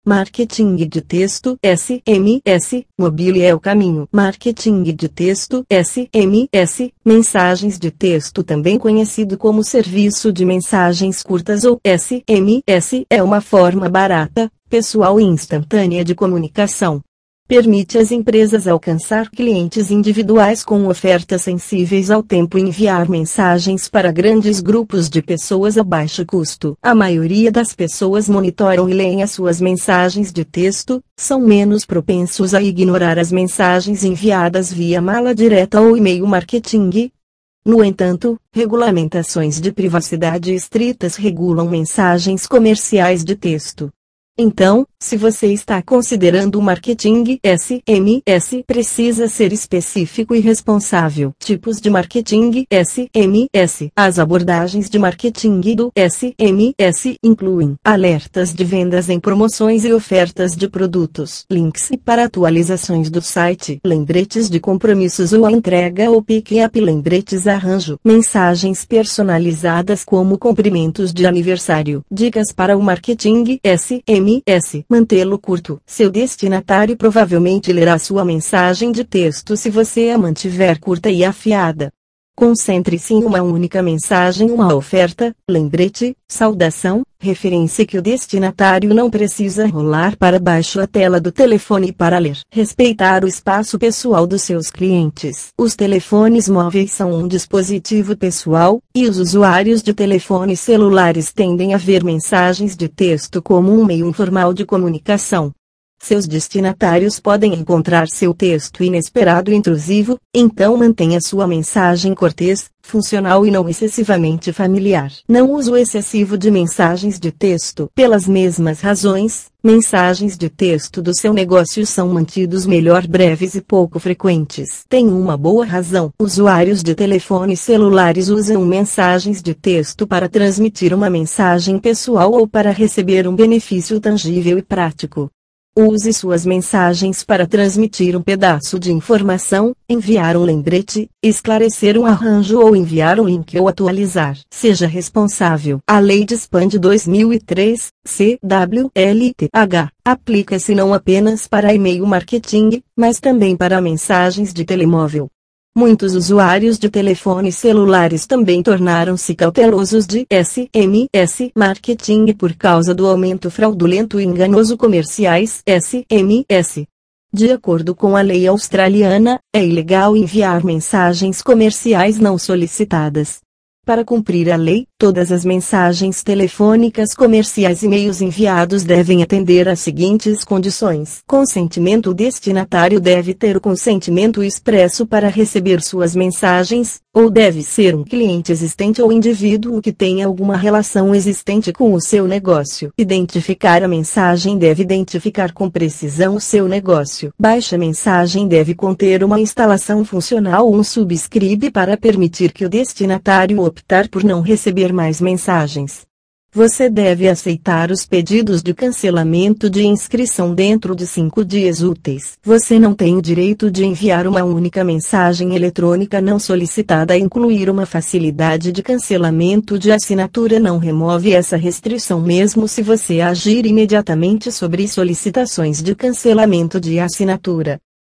Marketing de texto SMS, mobile é o caminho. Marketing de texto SMS, mensagens de texto também conhecido como serviço de mensagens curtas ou SMS, é uma forma barata, pessoal e instantânea de comunicação. Permite às empresas alcançar clientes individuais com ofertas sensíveis ao tempo e enviar mensagens para grandes grupos de pessoas a baixo custo. A maioria das pessoas monitoram e leem as suas mensagens de texto, são menos propensos a ignorar as mensagens enviadas via mala direta ou e-mail marketing. No entanto, regulamentações de privacidade estritas regulam mensagens comerciais de texto. Então, se você está considerando o marketing SMS, precisa ser específico e responsável. Tipos de marketing SMS. As abordagens de marketing do SMS incluem alertas de vendas em promoções e ofertas de produtos, links para atualizações do site, lembretes de compromissos ou a entrega ou pick-up, lembretes arranjo, mensagens personalizadas como cumprimentos de aniversário. Dicas para o marketing SMS. Mantê-lo curto. Seu destinatário provavelmente lerá sua mensagem de texto se você a mantiver curta e afiada. Concentre-se em uma única mensagem, uma oferta, lembrete, saudação, referência que o destinatário não precisa rolar para baixo a tela do telefone para ler. Respeitar o espaço pessoal dos seus clientes. Os telefones móveis são um dispositivo pessoal, e os usuários de telefones celulares tendem a ver mensagens de texto como um meio informal de comunicação. Seus destinatários podem encontrar seu texto inesperado e intrusivo, então mantenha sua mensagem cortês, funcional e não excessivamente familiar. Não uso excessivo de mensagens de texto. Pelas mesmas razões, mensagens de texto do seu negócio são mantidos melhor breves e pouco frequentes. Tem uma boa razão. Usuários de telefones celulares usam mensagens de texto para transmitir uma mensagem pessoal ou para receber um benefício tangível e prático. Use suas mensagens para transmitir um pedaço de informação, enviar um lembrete, esclarecer um arranjo ou enviar um link ou atualizar. Seja responsável. A Lei de Spam de 2003, CWLTH, aplica-se não apenas para e-mail marketing, mas também para mensagens de telemóvel. Muitos usuários de telefones celulares também tornaram-se cautelosos de SMS marketing por causa do aumento fraudulento e enganoso comerciais SMS. De acordo com a lei australiana, é ilegal enviar mensagens comerciais não solicitadas. Para cumprir a lei, todas as mensagens telefônicas comerciais e e-mails enviados devem atender às seguintes condições. Consentimento. O destinatário deve ter o consentimento expresso para receber suas mensagens, ou deve ser um cliente existente ou indivíduo que tenha alguma relação existente com o seu negócio. Identificar a mensagem. Deve identificar com precisão o seu negócio. Baixa mensagem deve conter uma instalação funcional ou um subscribe para permitir que o destinatário optar por não receber mais mensagens. Você deve aceitar os pedidos de cancelamento de inscrição dentro de 5 dias úteis. Você não tem o direito de enviar uma única mensagem eletrônica não solicitada. Incluir uma facilidade de cancelamento de assinatura não remove essa restrição mesmo se você agir imediatamente sobre solicitações de cancelamento de assinatura.